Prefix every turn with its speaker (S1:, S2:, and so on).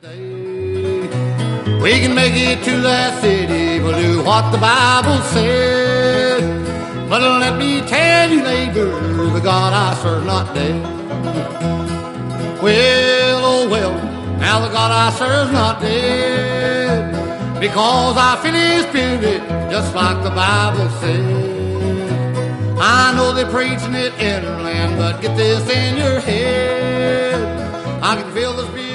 S1: We can make it to that city, we'll do what the Bible said. But let me tell you, neighbor, the God I serve not dead. Well, oh well, now the God I serve's not dead, because I feel His Spirit just like the Bible said. I know they're preaching it in the land, but get this in your head, I can feel the Spirit.